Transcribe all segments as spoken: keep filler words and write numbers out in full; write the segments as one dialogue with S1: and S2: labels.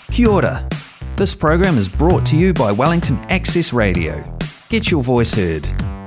S1: Kia ora. This program is brought to you by Wellington Access Radio. Get your voice heard.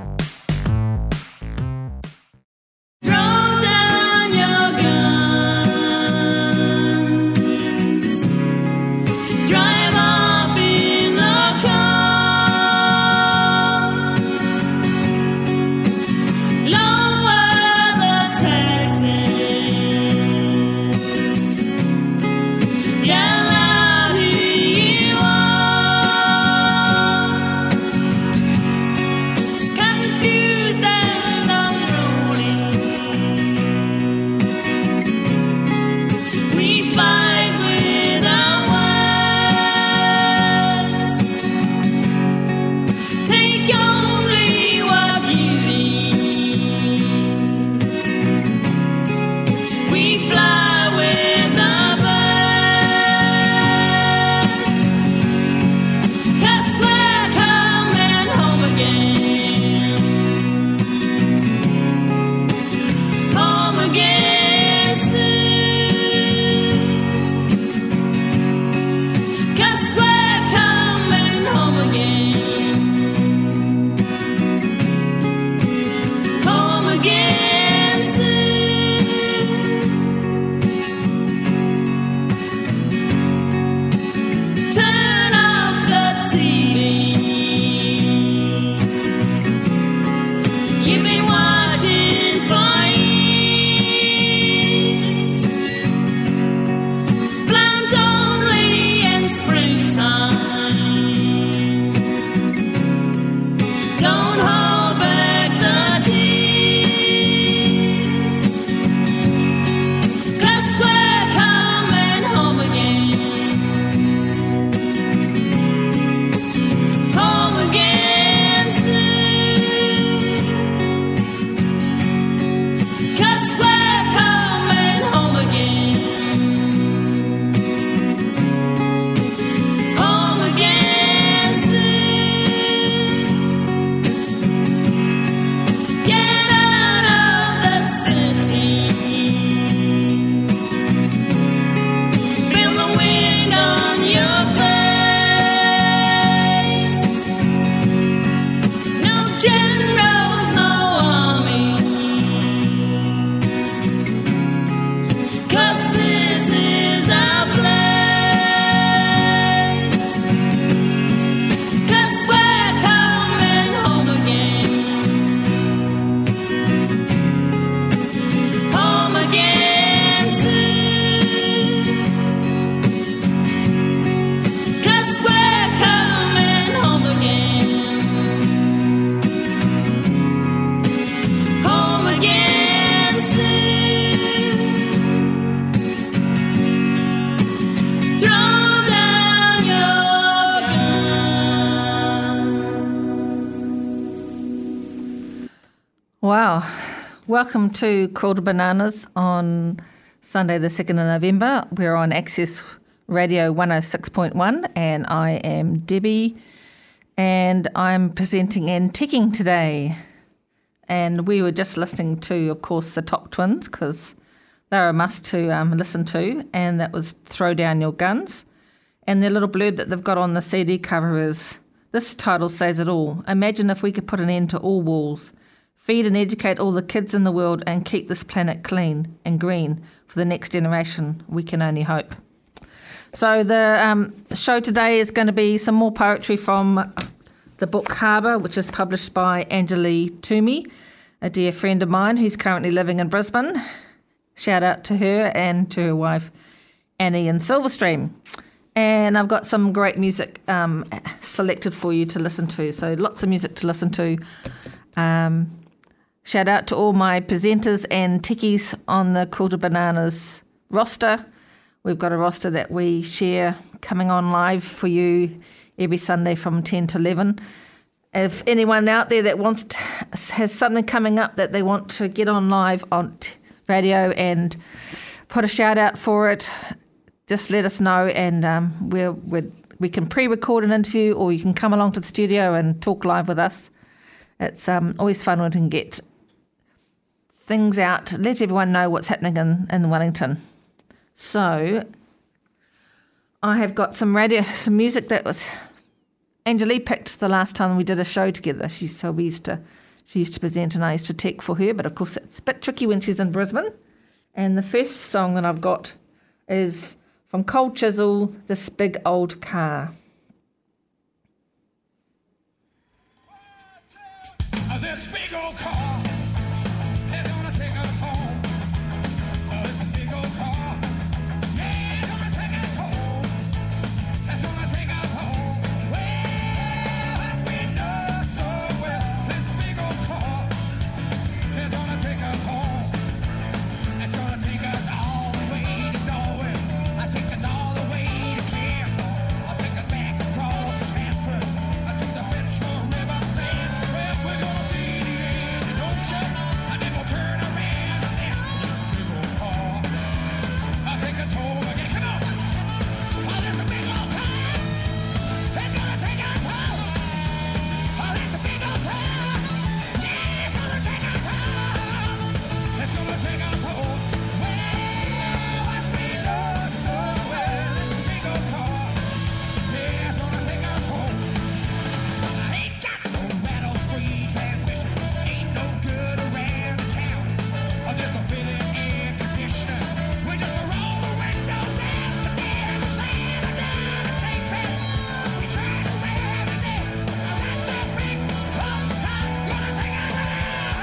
S2: Wow. Welcome to Called Bananas on Sunday the second of November. We're on Access Radio one oh six point one and I am Debbie and I'm presenting and ticking today. And we were just listening to, of course, the Top Twins because they're a must to um, listen to, and that was Throw Down Your Guns. And their little blurb that they've got on the C D cover is, this title says it all. Imagine if we could put an end to all wars. Feed and educate all the kids in the world and keep this planet clean and green for the next generation. We can only hope. So the um, show today is going to be some more poetry from the book Harbour, which is published by Anjali Toomey, a dear friend of mine who's currently living in Brisbane. Shout out to her and to her wife, Annie in Silverstream. And I've got some great music um, selected for you to listen to. So lots of music to listen to. Um, Shout out to all my presenters and techies on the Quilted Bananas roster. We've got a roster that we share coming on live for you every Sunday from ten to eleven. If anyone out there that wants to, has something coming up that they want to get on live on t- radio and put a shout out for it, just let us know, and um, we'll, we'll, we can pre-record an interview, or you can come along to the studio and talk live with us. It's um, always fun when we can get things out, let everyone know what's happening in, in Wellington. So I have got some radio, some music that was Angelie picked the last time we did a show together. She so we used to she used to present and I used to tech for her, but of course it's a bit tricky when she's in Brisbane. And the first song that I've got is from Cold Chisel, This Big Old Car.
S3: This big old car is gonna take us home. Oh, this big old car, yeah, it's gonna take us home. It's gonna take us home. Well, we know it so well. This big old car is gonna take us home. It's gonna take us all the way to Darwin. I take us all the way to Camp. I'll take us back across the Transfer. I took the Fitzroy River sand. Well, we're gonna see the Indian Ocean, and then we'll turn around and after this big old car, I'll take us home again. Come on! Oh, there's a big old car. It's gonna take us home. Oh, there's a big old car. Yeah, it's gonna take us home. It's gonna take us home. Well, what we know so well. This big old car. Yeah, it's gonna take us home. I ain't got no metal-free transmission. Ain't no good around the town. I'm just a filling air conditioner. We just a roll the windows down. But then we slam it down and take back. We try to rev it in. Around that big old car. Gonna take us home.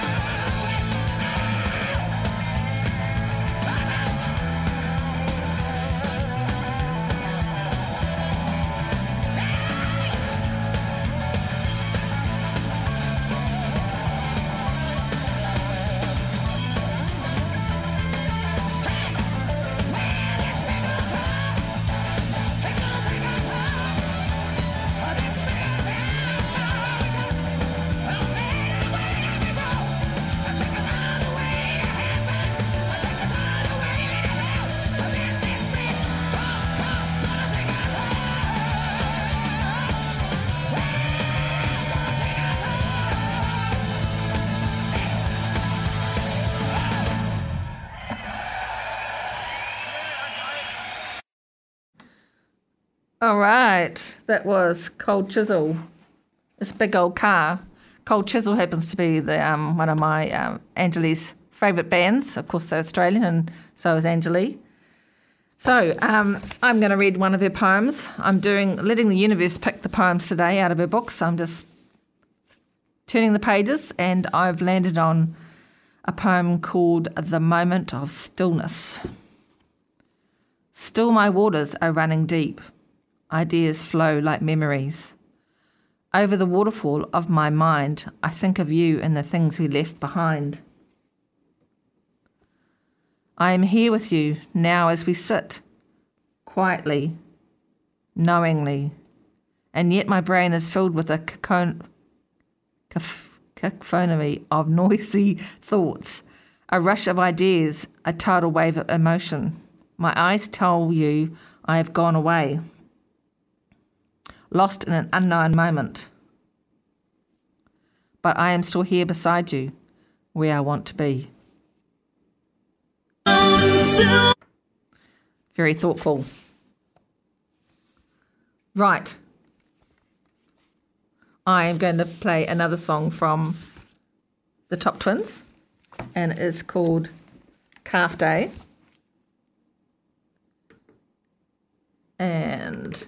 S2: All right, that was Cold Chisel, This Big Old Car. Cold Chisel happens to be the um, one of my um, Angelie's favourite bands. Of course, they're Australian, and so is Angelie. So um, I'm going to read one of her poems. I'm doing letting the universe pick the poems today out of her book. So I'm just turning the pages, and I've landed on a poem called "The Moment of Stillness." Still, my waters are running deep. Ideas flow like memories. Over the waterfall of my mind, I think of you and the things we left behind. I am here with you now as we sit, quietly, knowingly, and yet my brain is filled with a cacon- caf- cacophony of noisy thoughts, a rush of ideas, a tidal wave of emotion. My eyes tell you I have gone away, lost in an unknown moment. But I am still here beside you, where I want to be. Very thoughtful. Right. I am going to play another song from the Top Twins, and it is called Calf Day. And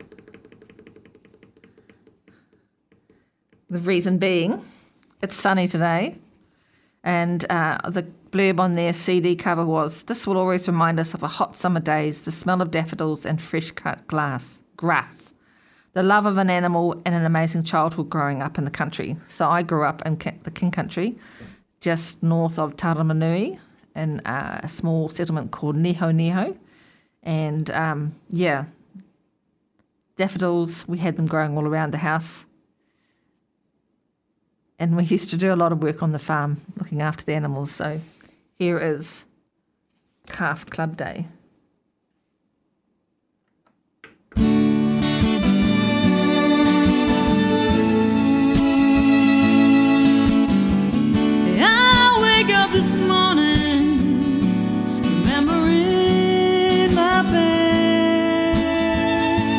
S2: the reason being, it's sunny today, and uh, the blurb on their C D cover was, "This will always remind us of a hot summer days, the smell of daffodils and fresh-cut glass, grass, the love of an animal and an amazing childhood growing up in the country." So I grew up in the King Country, just north of Taramanui, in uh, a small settlement called Niho Niho. And, um, yeah, daffodils, we had them growing all around the house. And we used to do a lot of work on the farm, looking after the animals. So here is Calf Club Day.
S4: I wake up this morning, remembering my past.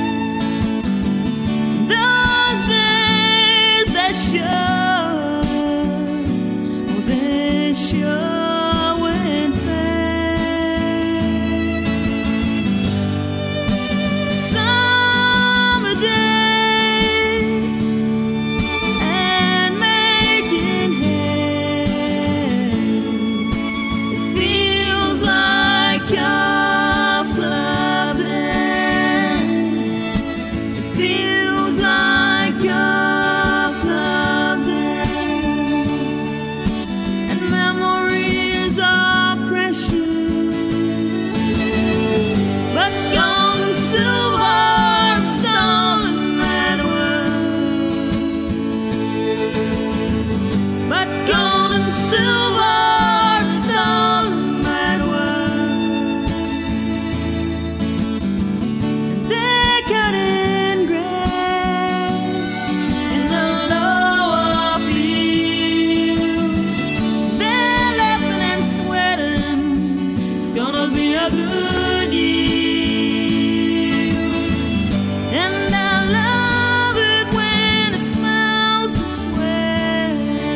S4: be a good yield. And I love it when it smells this way.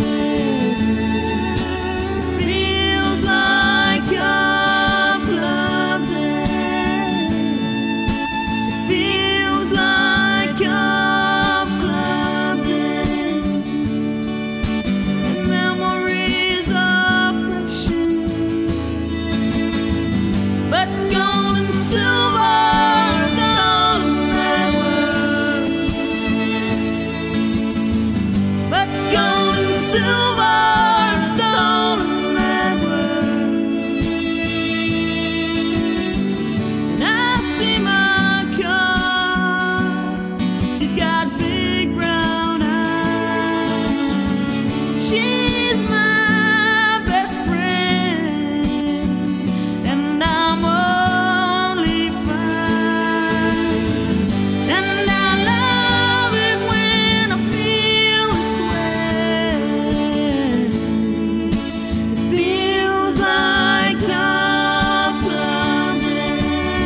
S4: It feels like a club day. It feels like a club day. And memories are precious, but gold and silver stolen that word. But gold and silver stolen that word. And I see my car. She's got big brown eyes. She's my best friend, and I'm only five. And I love it when I feel this way. It feels like a club day.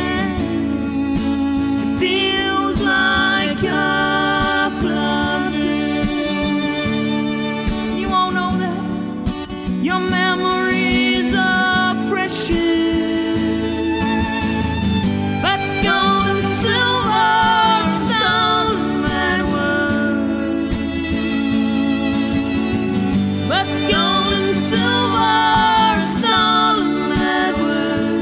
S4: It feels like a club day. You won't know that your memories are precious, but gold and silver stolen that word. But gold and silver stolen that word.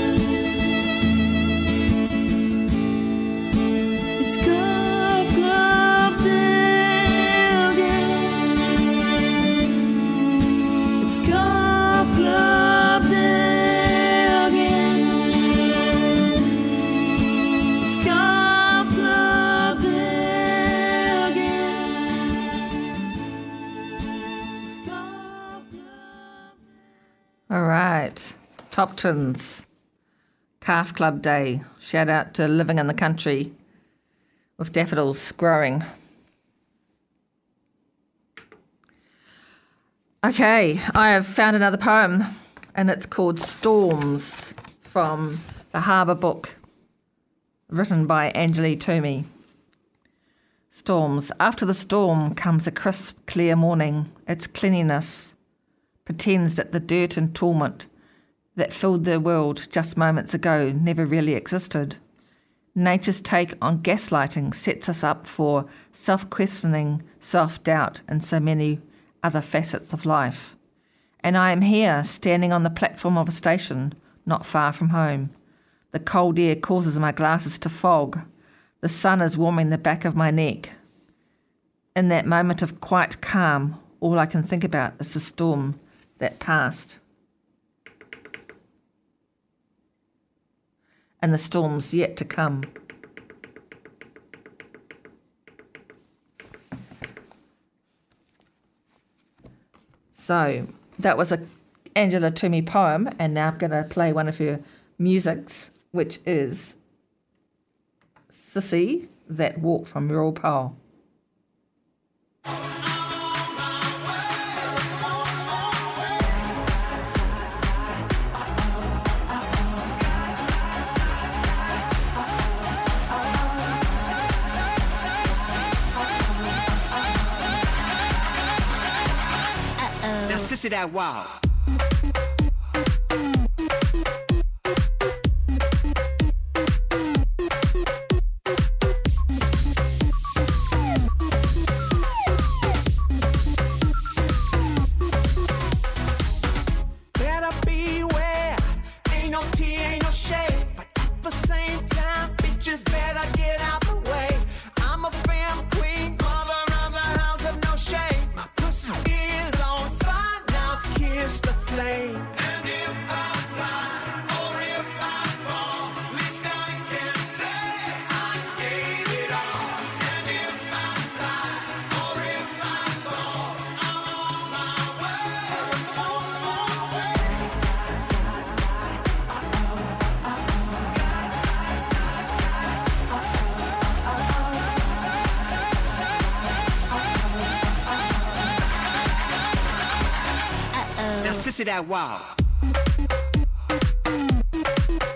S4: It's golf club day again. It's golf club day again. It's golf club day again. It's golf club.
S2: All right, Top Tunes, Calf Club Day. Shout out to Living in the Country with daffodils growing. Okay, I have found another poem, and it's called Storms from the Harbour Book, written by Angeli Toomey. Storms. After the storm comes a crisp, clear morning. Its cleanliness pretends that the dirt and torment that filled the world just moments ago never really existed. Nature's take on gaslighting sets us up for self-questioning, self-doubt, and so many other facets of life. And I am here, standing on the platform of a station, not far from home. The cold air causes my glasses to fog. The sun is warming the back of my neck. In that moment of quiet calm, all I can think about is the storm that passed. And the storms yet to come. So that was a Angela Toomey poem, and now I'm going to play one of her musics, which is Sissy, That Walk from Rural Powell.
S5: Sissy, that wow. Better beware, ain't no tea, ain't no shade, but at the same time, bitches better get out the way. I'm a femme queen, mother of the house of no shame. My pussy is on fire, now kiss the flame. And if I fly, or if I fall, least I can say I gave it all. And if I fly, or if I fall, I'm on my way, on my way. Now, sissy, that wow.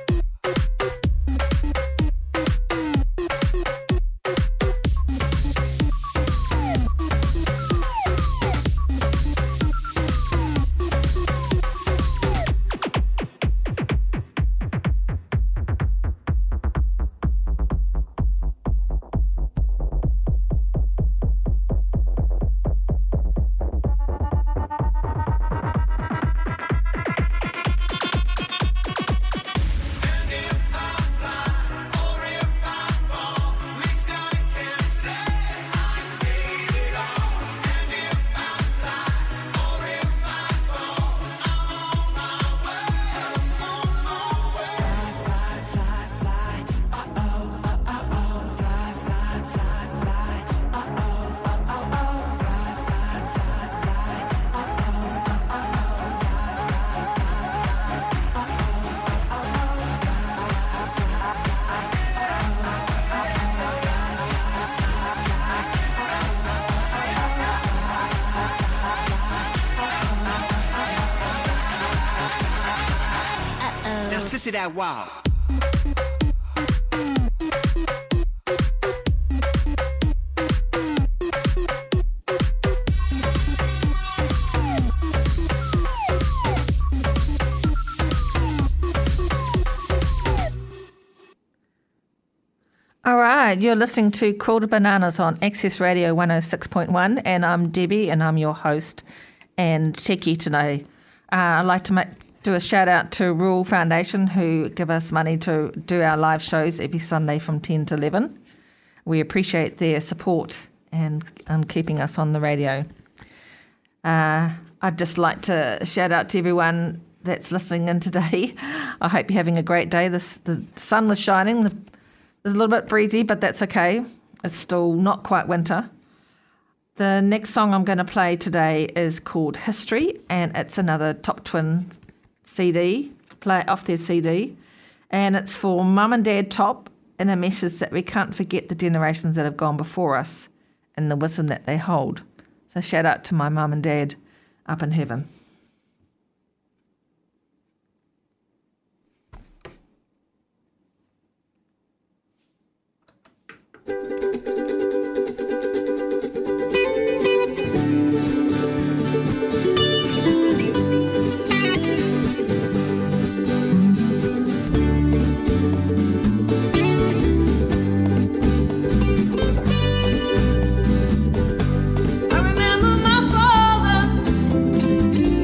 S5: Sissy that wow.
S2: All right, you're listening to Crawled Bananas on Access Radio one oh six point one, and I'm Debbie, and I'm your host and techie today. Uh, I'd like to make, do a shout out to Rural Foundation, who give us money to do our live shows every Sunday from ten to eleven. We appreciate their support and, and keeping us on the radio. Uh, I'd just like to shout out to everyone that's listening in today. I hope you're having a great day. This, the sun was shining. The, It's a little bit breezy, but that's okay. It's still not quite winter. The next song I'm going to play today is called History, and it's another Top Twin C D, play off their C D. And it's for Mum and Dad Top, and a message that we can't forget the generations that have gone before us and the wisdom that they hold. So shout out to my mum and dad up in heaven.
S4: I remember my father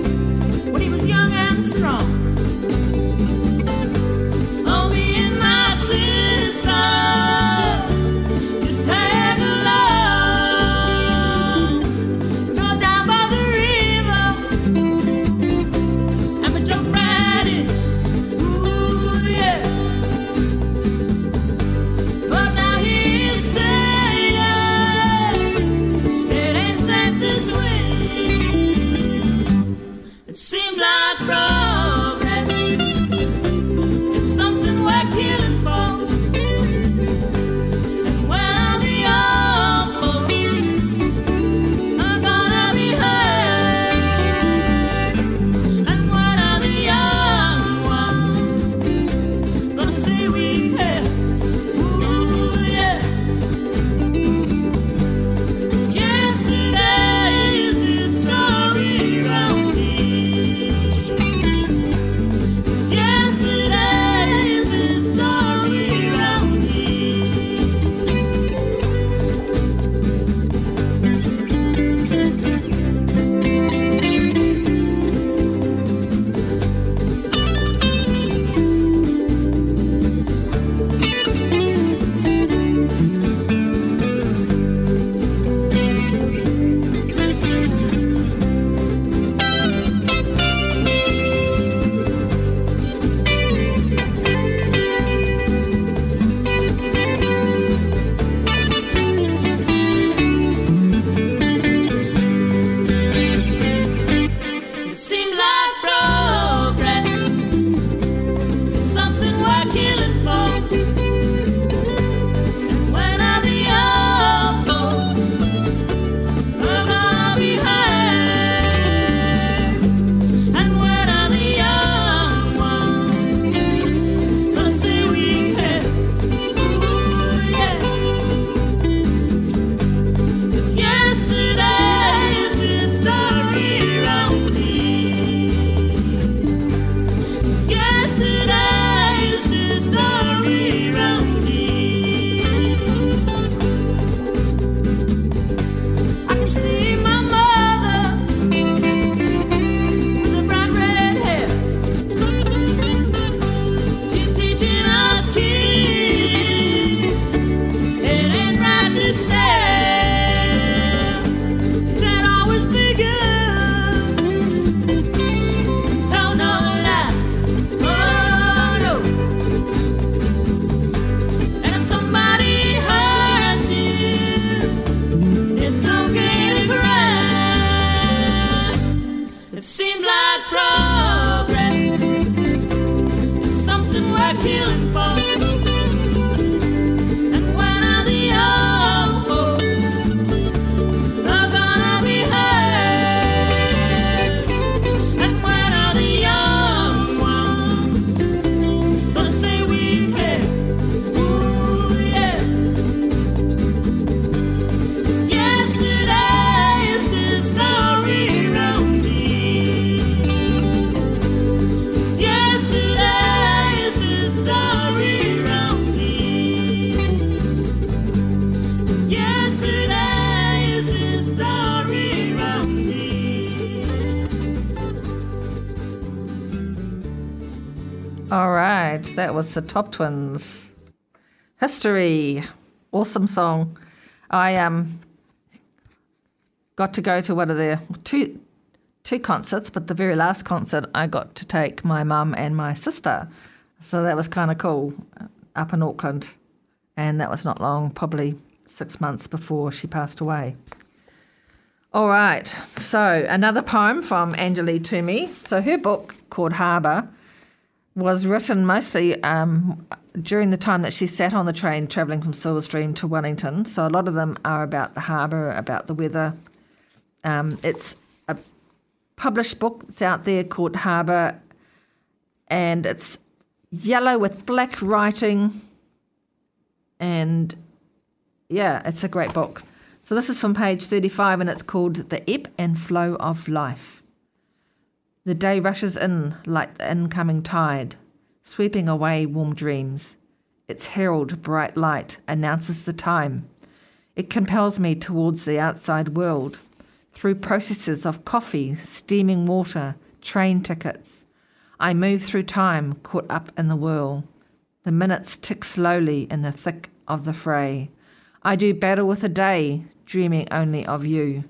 S2: That was the Top Twins. History. Awesome song. I um got to go to one of their two two concerts, but the very last concert I got to take my mum and my sister. So that was kind of cool, up in Auckland. And that was not long, probably six months before she passed away. All right, so another poem from Anjali Toomey. So her book, called Harbour, was written mostly um, during the time that she sat on the train travelling from Silverstream to Wellington. So a lot of them are about the harbour, about the weather. Um, it's a published book that's out there called Harbour, and it's yellow with black writing, and yeah, it's a great book. So this is from page thirty-five, and it's called The Ebb and Flow of Life. The day rushes in like the incoming tide, sweeping away warm dreams. Its herald bright light announces the time. It compels me towards the outside world, through processes of coffee, steaming water, train tickets. I move through time, caught up in the whirl. The minutes tick slowly in the thick of the fray. I do battle with the day, dreaming only of you.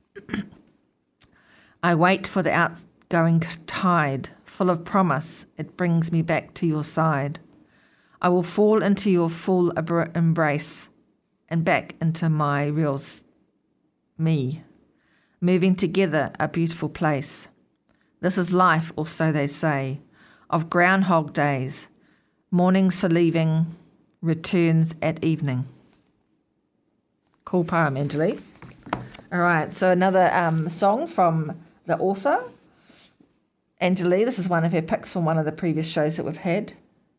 S2: I wait for the outgoing tide, full of promise, it brings me back to your side. I will fall into your full abra- embrace and back into my real s- me, moving together a beautiful place. This is life, or so they say, of groundhog days, mornings for leaving, returns at evening. Cool poem, Anjali. All right, so another um, song from the author, Anjali. This is one of her picks from one of the previous shows that we've had.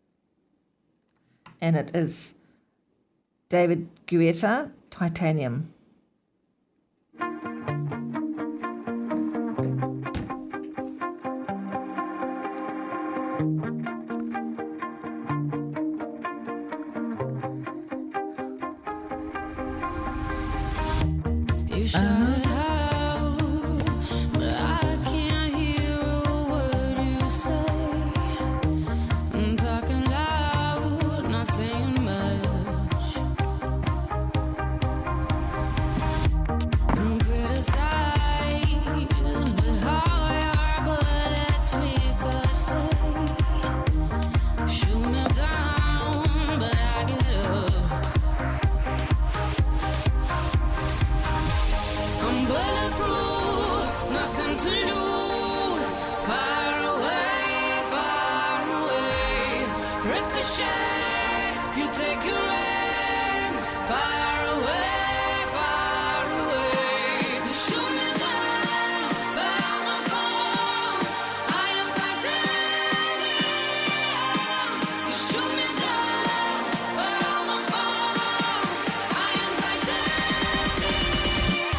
S2: And it is David Guetta, Titanium.
S4: You shout out, but I can't hear a word you say. I'm talking loud, not saying much. I'm criticized, but how your bullets ricochet. Shoot me down, but I get up. I'm bulletproof, nothing to lose. Far away, far away. Ricochet, you take your aim. Far away, far away. You shoot me down, but I won't fall. I am titanium. You shoot me down, but I won't fall. I am titanium.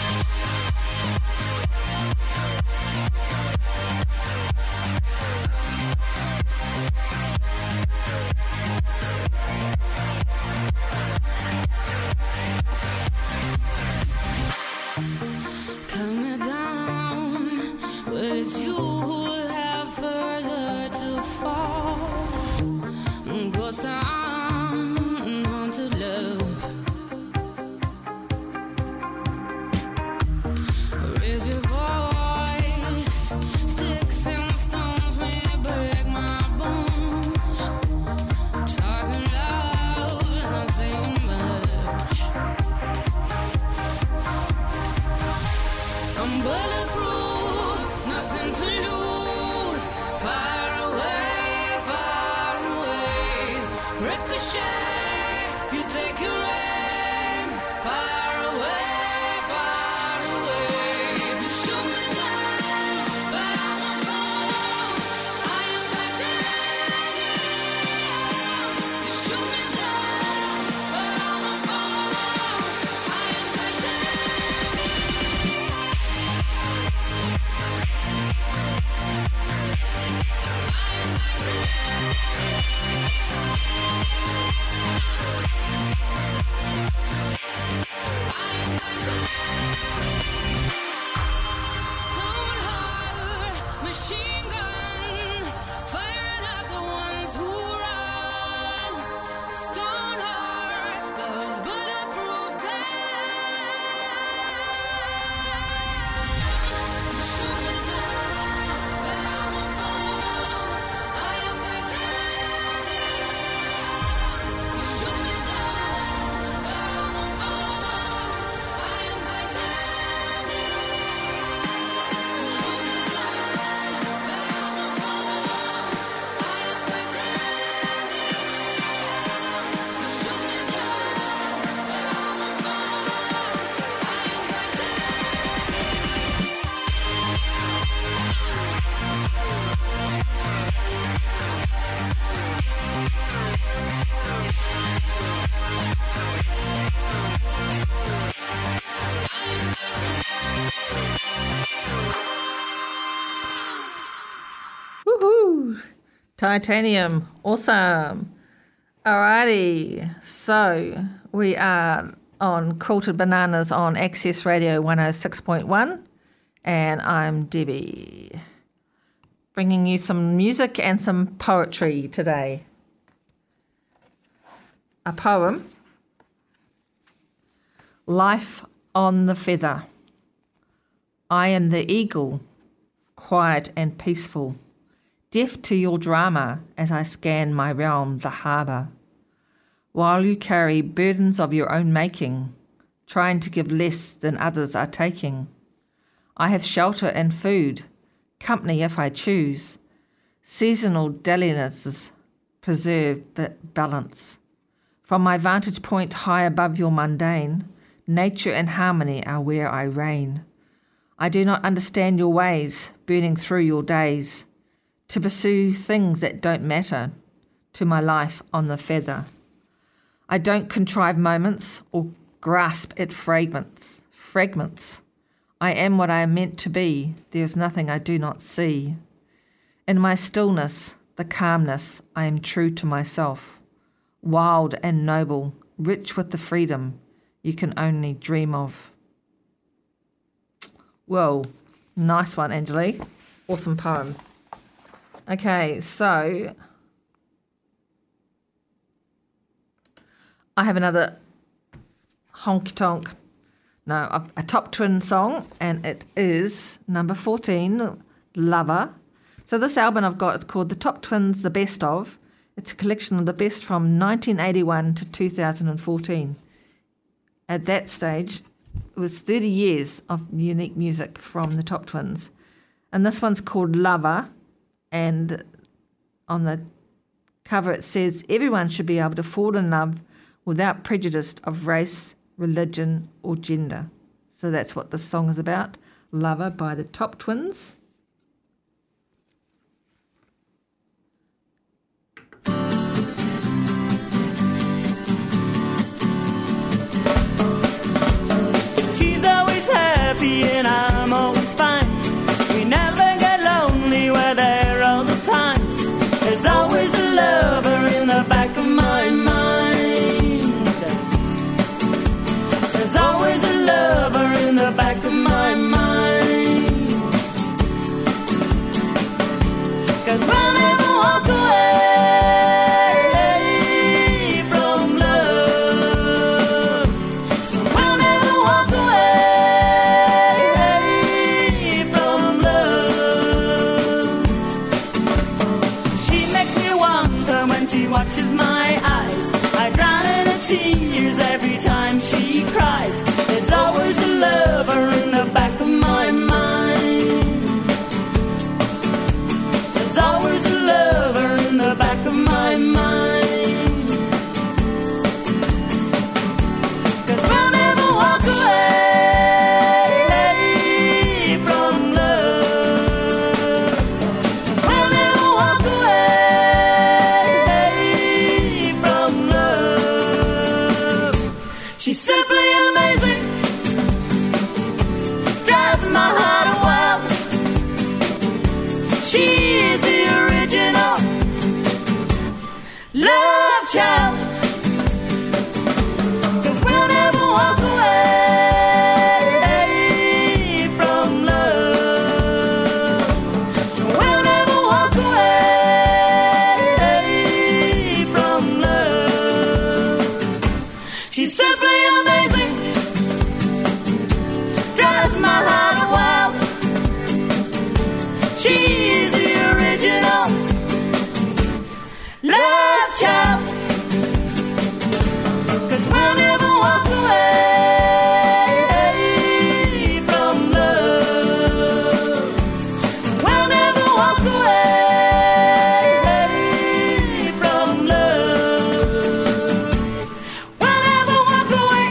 S4: Cut me down, but it's you who have further to fall. Ghost town, haunted love. Raise your voice, sticks and stones may break my bones. Talking loud, not saying much. I'm bulletproof, nothing to lose. Far away, far away. Ricochet, you take your aim. Far away, far away. You shoot me down, but I won't fall. I am titanium. You shoot me down, but I won't fall. I am titanium. I am titanium.
S2: Titanium. Awesome. Alrighty. So we are on Quilted Bananas on Access Radio one oh six point one, and I'm Debbie, bringing you some music and some poetry today. A poem, Life on the Feather. I am the eagle, quiet and peaceful, deaf to your drama as I scan my realm, the harbour. While you carry burdens of your own making, trying to give less than others are taking. I have shelter and food, company if I choose, seasonal dalliances, preserve but balance. From my vantage point high above your mundane, nature and harmony are where I reign. I do not understand your ways, burning through your days, to pursue things that don't matter, to my life on the feather. I don't contrive moments or grasp at fragments. Fragments. I am what I am meant to be. There is nothing I do not see. In my stillness, the calmness, I am true to myself. Wild and noble, rich with the freedom you can only dream of. Whoa, nice one, Angelique. Awesome poem. Okay, so I have another honky tonk, no, a, a top twin song, and it is number fourteen, Lover. So this album I've got is called The Top Twins, The Best Of. It's a collection of the best from nineteen eighty-one to two thousand fourteen. At that stage, it was thirty years of unique music from the Top Twins. And this one's called Lover, and on the cover it says, everyone should be able to fall in love without prejudice of race, religion or gender. So that's what this song is about, Lover by the Top Twins.
S6: She's always happy and I'm always fine. We never get lonely, we're there all the time. There's always a lover in the back of my mind. There's always a lover in the back of my mind. 'Cause we'll never walk away from love. We'll never walk away from love. She makes me wonder when she watches my eyes. I drown in her tears every time she cries. There's always a lover in the back of my mind. There's always a lover in the back of my mind. 'Cause we'll never walk away from love. We'll never walk away from love. She's simply amazing, drives my heart wild. She is the original love child. 'Cause we'll never walk away from love. We'll never walk away from love. She's simply amazing, drives my heart wild. She is the original love child. 'Cause we'll never walk away from love. We'll never walk away from love. We'll never walk away.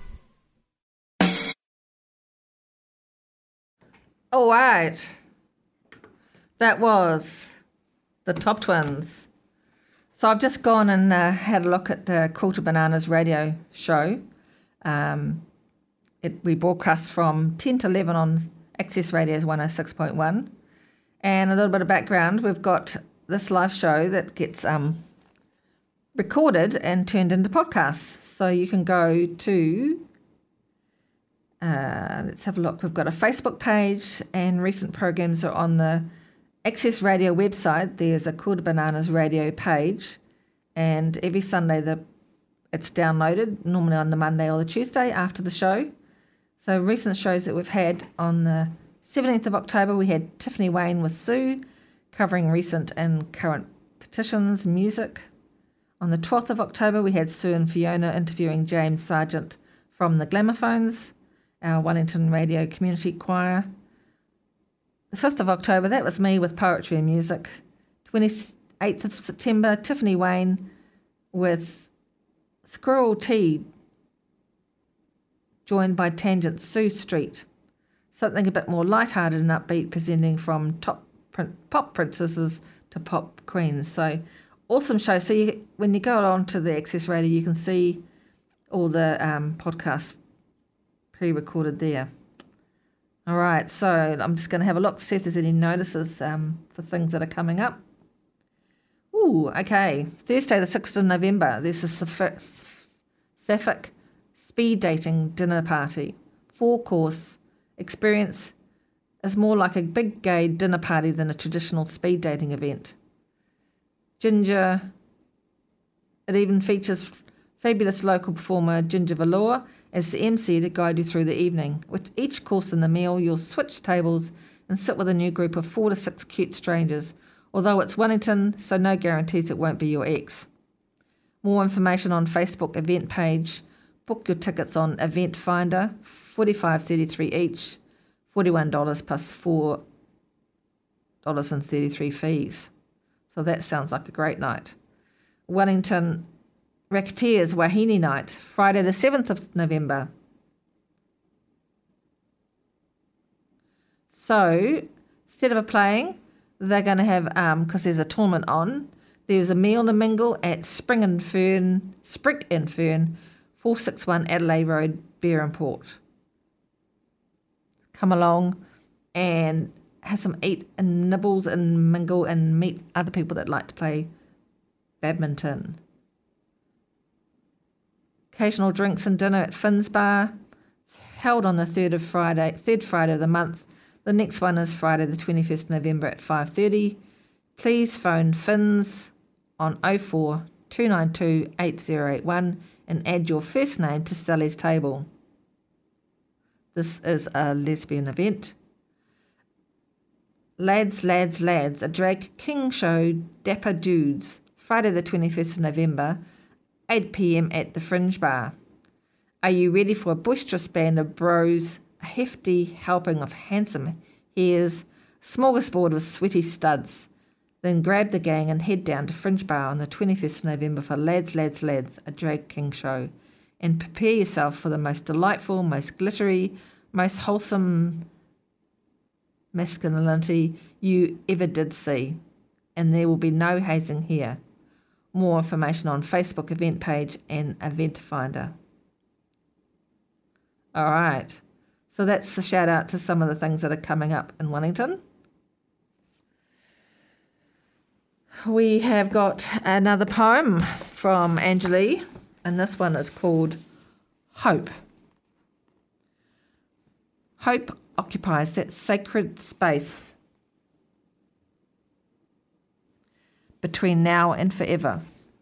S2: All right. That was the Top Twins. So I've just gone and uh, had a look at the Quilted Bananas radio show. Um, it, we broadcast from ten to eleven on Access Radio's one oh six point one. And a little bit of background, we've got this live show that gets um, recorded and turned into podcasts. So you can go to, uh, let's have a look. We've got a Facebook page, and recent programs are on the Access Radio website. There's a Quarter Bananas radio page, and every Sunday the it's downloaded, normally on the Monday or the Tuesday after the show. So recent shows that we've had: on the seventeenth of October, we had Tiffany Wayne with Sue, covering recent and current petitions, music. On the twelfth of October, we had Sue and Fiona interviewing James Sargent from the Glamophones, our Wellington Radio Community Choir. The fifth of October, that was me with poetry and music. twenty-eighth of September, Tiffany Wayne with Squirrel Tea, joined by Tangent Sue Street. Something a bit more lighthearted and upbeat, presenting from top print, pop princesses to pop queens. So awesome show. So you, when you go on to the Access Radio, you can see all the um, podcasts pre-recorded there. All right, so I'm just going to have a look to see if there's any notices um, for things that are coming up. Ooh, okay. Thursday the sixth of November, there's a Sapphic, Sapphic speed dating dinner party. Four-course experience is more like a big gay dinner party than a traditional speed dating event. Ginger, it even features fabulous local performer Ginger Valor as the M C to guide you through the evening. With each course in the meal, you'll switch tables and sit with a new group of four to six cute strangers, although it's Wellington, so no guarantees it won't be your ex. More information on Facebook event page. Book your tickets on Event Finder, forty-five dollars thirty-three each, forty-one dollars plus four dollars thirty-three fees. So that sounds like a great night. Wellington Racketeers Wahine Night, Friday the seventh of November. So instead of a playing, they're going to have, because um, there's a tournament on, there's a meal and mingle at Spring and Fern, Sprick and Fern, four sixty-one Adelaide Road, Beer and Port. Come along and have some eat and nibbles and mingle and meet other people that like to play badminton. Occasional drinks and dinner at Finn's Bar. It's held on the third of Friday, third Friday of the month. The next one is Friday the twenty-first of November at five thirty. Please phone Finn's on oh four two nine two eight zero eight one and add your first name to Sally's table. This is a lesbian event. Lads, Lads, Lads, a drag king show, Dapper Dudes, Friday the twenty-first of November, eight p.m. at the Fringe Bar. Are you ready for a boisterous band of bros, a hefty helping of handsome hairs, smorgasbord of sweaty studs? Then grab the gang and head down to Fringe Bar on the twenty-first of November for Lads, Lads, Lads, a drag king show. And prepare yourself for the most delightful, most glittery, most wholesome masculinity you ever did see. And there will be no hazing here. More information on Facebook event page and Event Finder. All right. So that's a shout out to some of the things that are coming up in Wellington. We have got another poem from Angelie, and this one is called Hope. Hope occupies that sacred space between now and forever.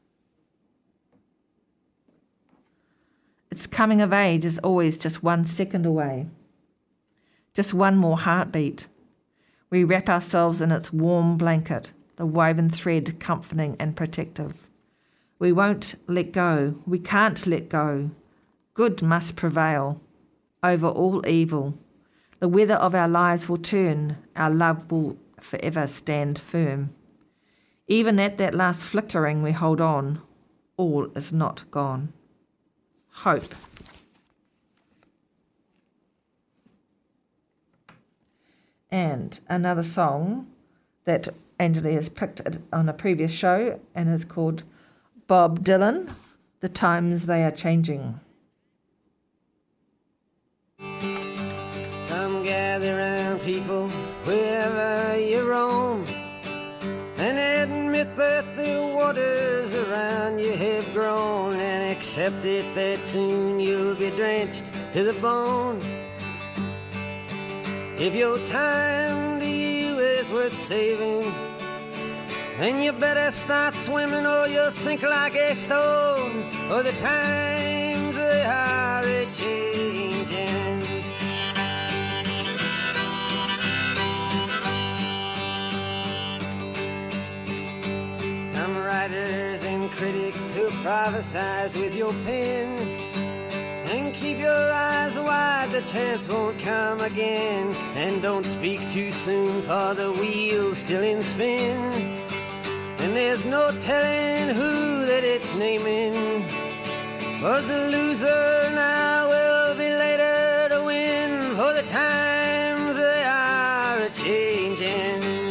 S2: Its coming of age is always just one second away, just one more heartbeat. We wrap ourselves in its warm blanket, the woven thread comforting and protective. We won't let go, we can't let go. Good must prevail over all evil. The weather of our lives will turn, our love will forever stand firm. Even at that last flickering we hold on, all is not gone. Hope. And another song that Angelie has picked on a previous show and is called Bob Dylan, The Times They Are Changing.
S7: Come gather round, people, wherever you roam, and at that the waters around you have grown, and accept it that soon you'll be drenched to the bone. If your time to you is worth saving, then you better start swimming or you'll sink like a stone, for the times they are a-changing. Some writers and critics who prophesize with your pen, and keep your eyes wide, the chance won't come again. And don't speak too soon, for the wheel's still in spin, and there's no telling who that it's naming. 'Cause the loser now will be later to win, for the times they are a-changing.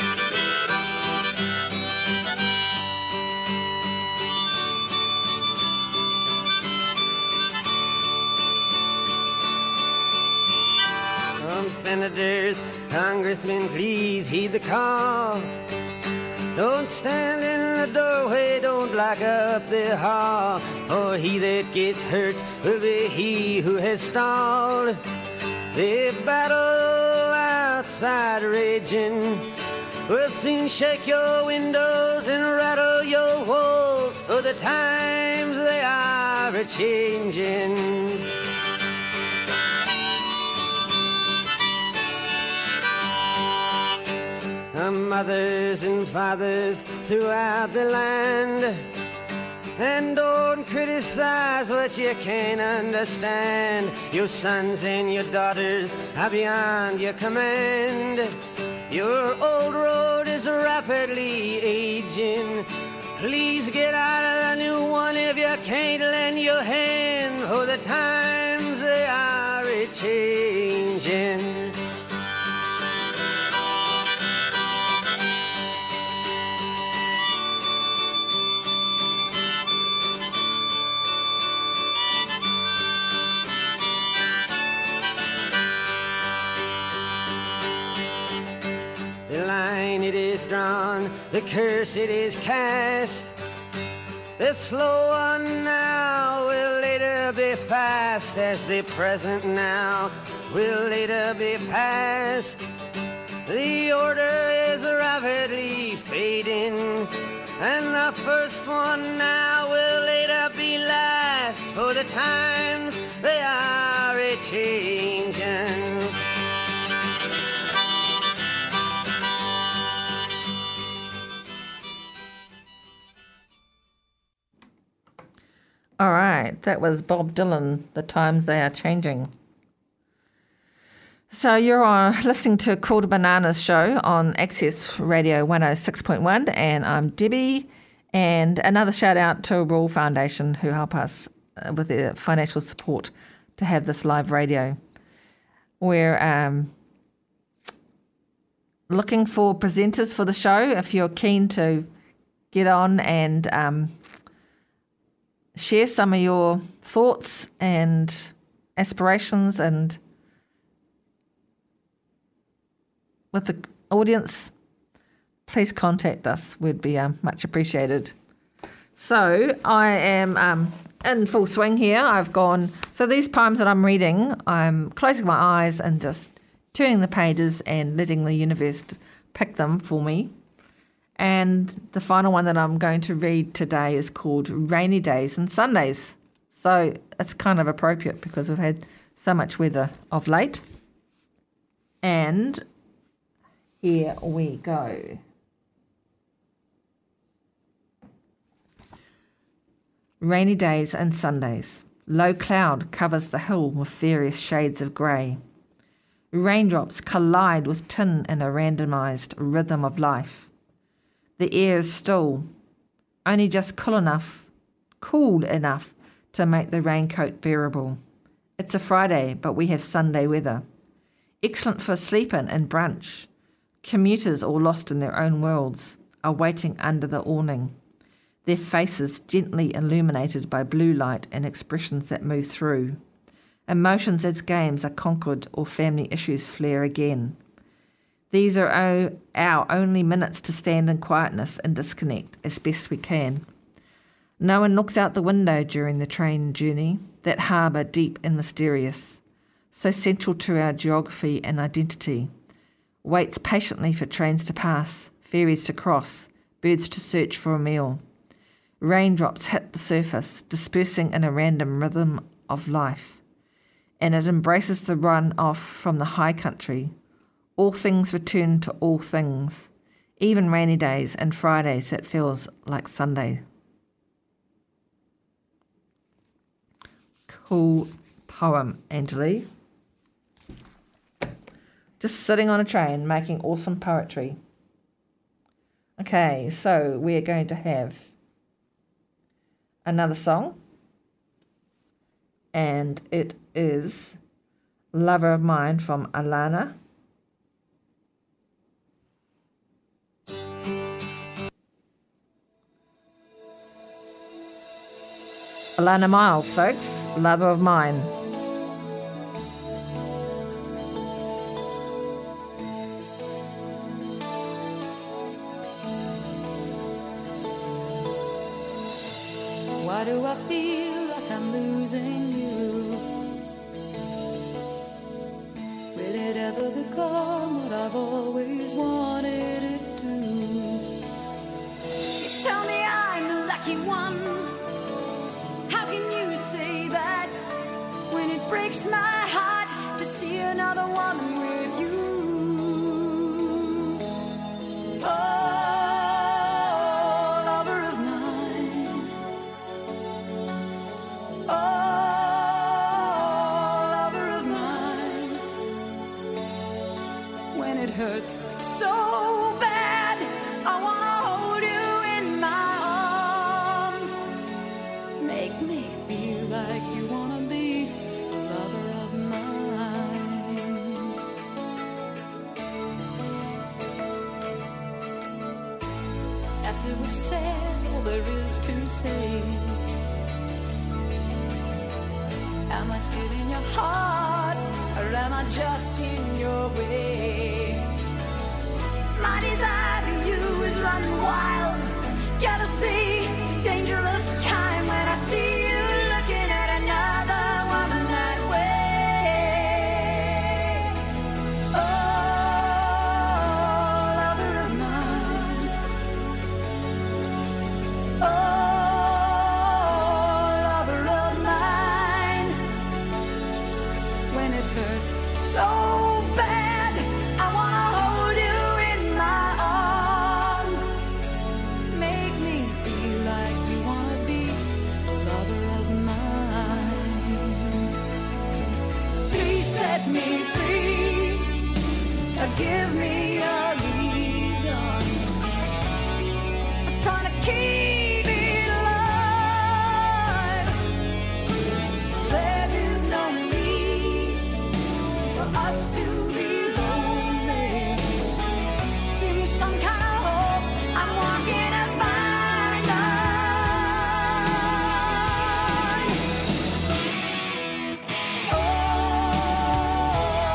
S7: Some senators, congressmen, please heed the call. Don't stand in the doorway, don't block up the hall, for he that gets hurt will be he who has stalled. The battle outside raging will soon shake your windows and rattle your walls, for the times they are a-changing. Mothers and fathers throughout the land, and don't criticize what you can't understand. Your sons and your daughters are beyond your command. Your old road is rapidly aging. Please get out of the new one if you can't lend your hand, for the times they are a-changing. It is drawn, the curse it is cast. The slow one now will later be fast, as the present now will later be past. The order is rapidly fading, and the first one now will later be last, for the times they are a-changing.
S2: All right, that was Bob Dylan, The Times They Are Changing. So you're uh, listening to Called Bananas show on Access Radio one oh six point one, and I'm Debbie. And another shout out to Royal Foundation, who help us uh, with their financial support to have this live radio. We're um, looking for presenters for the show. If you're keen to get on and um, share some of your thoughts and aspirations and with the audience, please contact us. We'd be um, much appreciated. So I am um, in full swing here. I've gone, so these poems that I'm reading, I'm closing my eyes and just turning the pages and letting the universe pick them for me. And the final one that I'm going to read today is called Rainy Days and Sundays. So it's kind of appropriate because we've had so much weather of late. And here we go. Rainy days and Sundays. Low cloud covers the hill with various shades of grey. Raindrops collide with tin in a randomised rhythm of life. The air is still, only just cool enough, cool enough to make the raincoat bearable. It's a Friday, but we have Sunday weather. Excellent for sleep-in and brunch. Commuters, all lost in their own worlds, are waiting under the awning, their faces gently illuminated by blue light and expressions that move through. Emotions as games are conquered or family issues flare again. These are o- our only minutes to stand in quietness and disconnect as best we can. No one looks out the window during the train journey, that harbour deep and mysterious, so central to our geography and identity, waits patiently for trains to pass, ferries to cross, birds to search for a meal. Raindrops hit the surface, dispersing in a random rhythm of life, and it embraces the run off from the high country. All things return to all things, even rainy days and Fridays that feels like Sunday. Cool poem, Angelie. Just sitting on a train making awesome poetry. Okay, so we're going to have another song, and it is Lover of Mine from Alana. Alana Miles, folks, Lover of Mine.
S4: Why do I feel like I'm losing you? Will it ever become what I've always wanted it to? You tell me I'm the lucky one. How can you say that when it breaks my heart to see another woman with you? Oh, hurts so bad. I wanna hold you in my arms. Make me feel like you wanna be a lover of mine. After we've said all there is to say, am I still in your heart, or am I just in your way? My desire for you is running wild. Jealousy, dangerous time when I see you looking at another woman that way. Oh, lover of mine. Oh, lover of mine. When it hurts so bad, I wanna hold you in my arms. Make me feel like you wanna be a lover of mine. Please set me free, or give me a reason. I'm trying to keep it alive. There is no need for us to be lonely. Give me some kind of hope. I'm walking a fine line. Oh,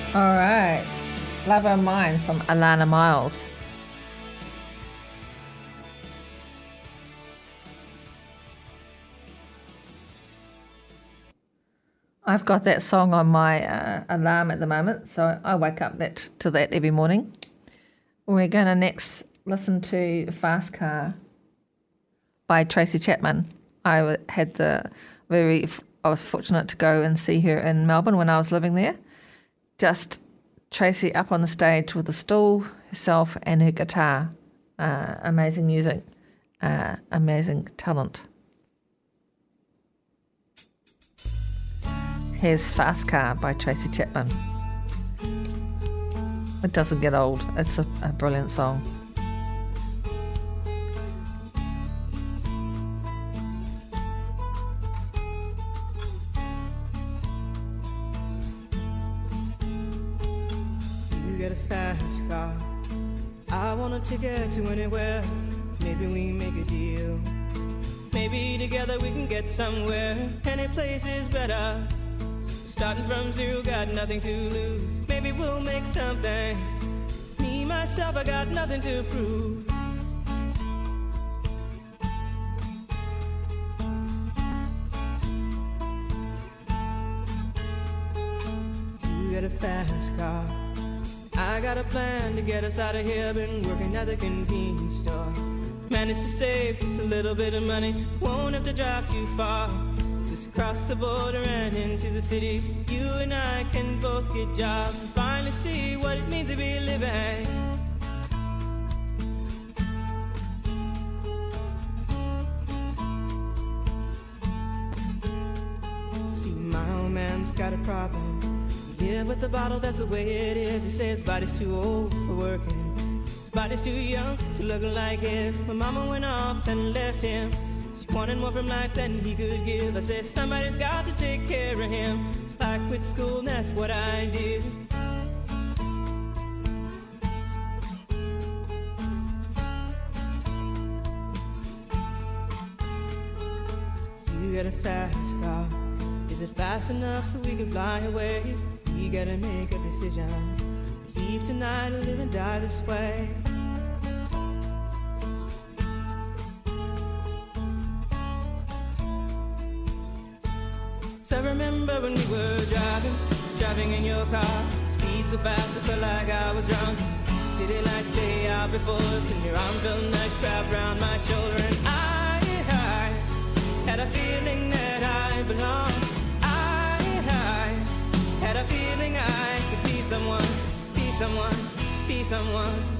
S2: All right. Love of Mine from Alana Miles. I've got that song on my uh, alarm at the moment, so I wake up that to that every morning. We're going to next listen to Fast Car by Tracy Chapman. I w- had the very, I was fortunate to go and see her in Melbourne when I was living there. Just Tracy up on the stage with a stool, herself and her guitar. Uh, amazing music, uh, amazing talent. Here's Fast Car by Tracy Chapman. It doesn't get old. It's a, a brilliant song.
S6: You get a fast car. I want a ticket to anywhere. Maybe we make a deal. Maybe together we can get somewhere. Any place is better. Starting from zero, got nothing to lose. Maybe we'll make something. Me, myself, I got nothing to prove. You got a fast car. I got a plan to get us out of here. Been working at the convenience store. Managed to save just a little bit of money. Won't have to drive too far. Just cross the border and into the city. You and I can both get jobs and finally see what it means to be living. See, my old man's got a problem. Yeah, with the bottle, that's the way it is. He says his body's too old for working. His body's too young to look like his. My mama went off and left him. Wanted more from life than he could give. I said somebody's got to take care of him. So I quit school and that's what I did. You got a fast car. Is it fast enough so we can fly away? We gotta make a decision. Leave tonight or live and die this way. So I remember when we were driving, driving in your car. Speed so fast I felt like I was drunk. City lights lay out before us, and your arm felt nice wrapped around my shoulder. And I, I had a feeling that I belonged. I, I had a feeling I could be someone, be someone, be someone.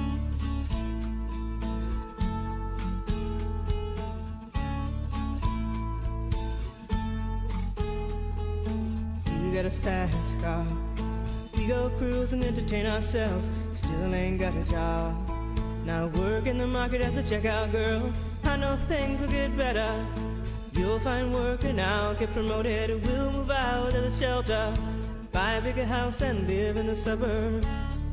S6: We got a fast car. We go cruise and entertain ourselves. Still ain't got a job. Now work in the market as a checkout girl. I know things will get better. You'll find work and I'll get promoted. We'll move out of the shelter, buy a bigger house and live in the suburbs.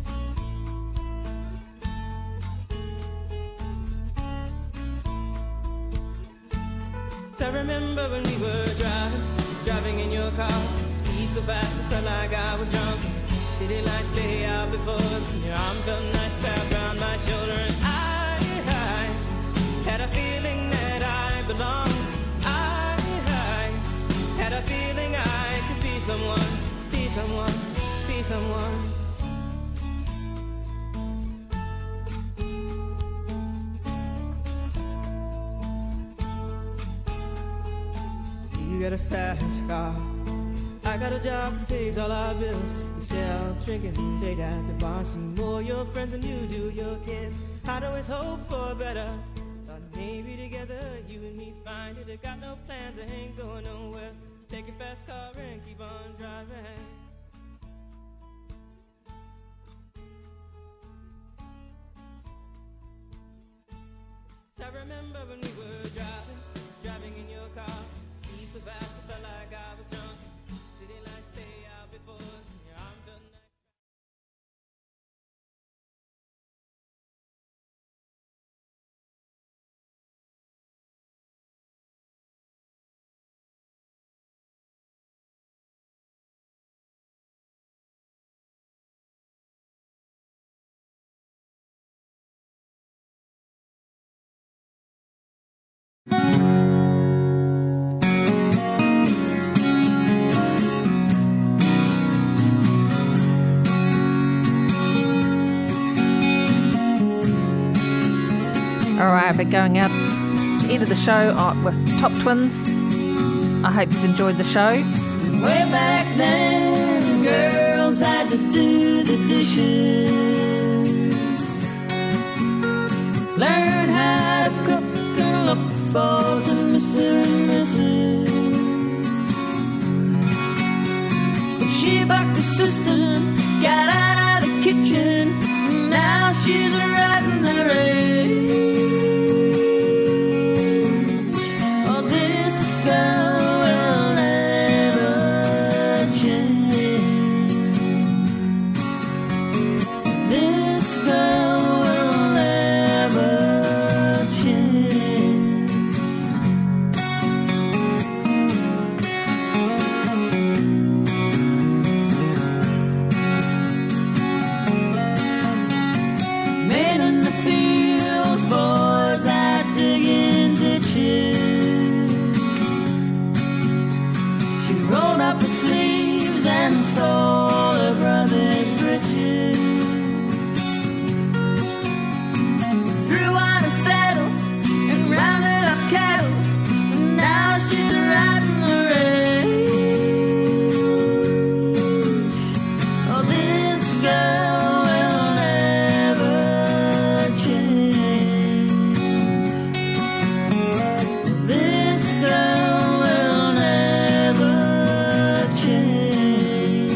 S6: So I remember when we were driving, driving in your car. Speed so fast it felt like I was drunk. City lights lay out before us, and your arm felt nice wrapped around my shoulder. And I, I had a feeling that I belonged. I, I had a feeling I could be someone, be someone, be someone. You got a fast car. I got a job that pays all our bills. Instead of drinking late at the bar, see more your friends than you do your kids. I'd always hope for better. Thought maybe together you and me find it. I got no plans, I ain't going nowhere. Take your fast car and keep on driving. So I remember when we were driving, driving in your car. Speed so fast I felt like I was drunk. City lights stay out before us, and your arm felt nice.
S2: All right, but going out end of the show uh, with Top Twins. I hope you've enjoyed the show.
S6: Way back then, girls had to do the dishes, learn how to cook and look forward to Mister and Missus But she bucked the system, got out of the kitchen, and now she's riding the range. Oh, this girl will never change. This girl will never change. Men in the fields, boys out digging ditches. She rolled up her sleeves and stole her brother's breeches. Threw on a saddle and rounded up cattle, and now she's riding the range. Oh, this girl will never change. This girl will never change.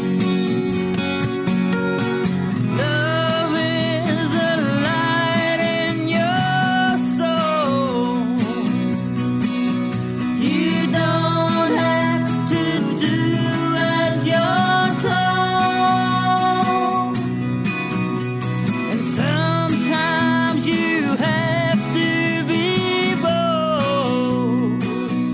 S6: Love is a light in your soul. You don't have to do as you're told. And sometimes you have to be bold.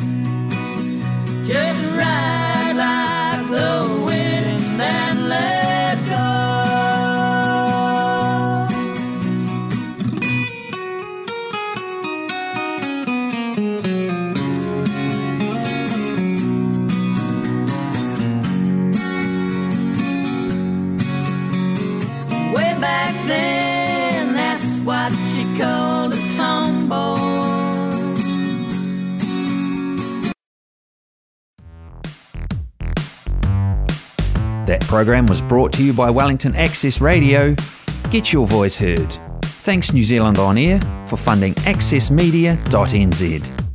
S6: Just ride like the wind and let go. Way back then, that's what she called a tomboy.
S1: That program was brought to you by Wellington Access Radio. Get your voice heard. Thanks New Zealand On Air for funding access media dot n z.